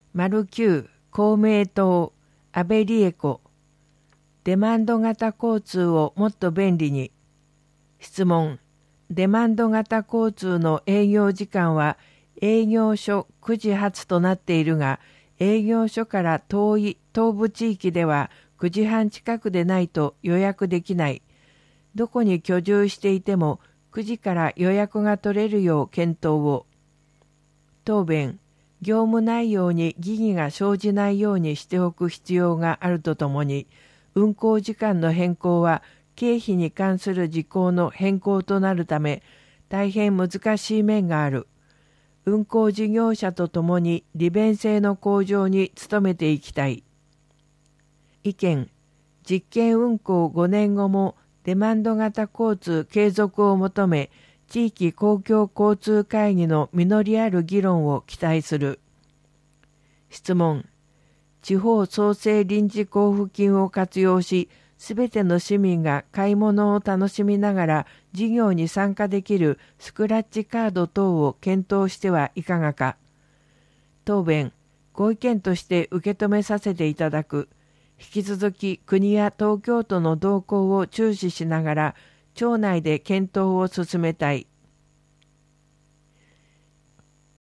9公明党安倍理恵子デマンド型交通をもっと便利に。質問。デマンド型交通の営業時間は営業所9時発となっているが、営業所から遠い東部地域では9時半近くでないと予約できない。どこに居住していても9時から予約が取れるよう検討を。答弁。業務内容に疑義が生じないようにしておく必要があるとともに、運行時間の変更は経費に関する事項の変更となるため、大変難しい面がある。運行事業者とともに利便性の向上に努めていきたい。意見。実験運行5年後もデマンド型交通継続を求め、地域公共交通会議の実りある議論を期待する。質問。地方創生臨時交付金を活用し、すべての市民が買い物を楽しみながら事業に参加できるスクラッチカード等を検討してはいかがか。答弁。ご意見として受け止めさせていただく。引き続き国や東京都の動向を注視しながら、庁内で検討を進めたい。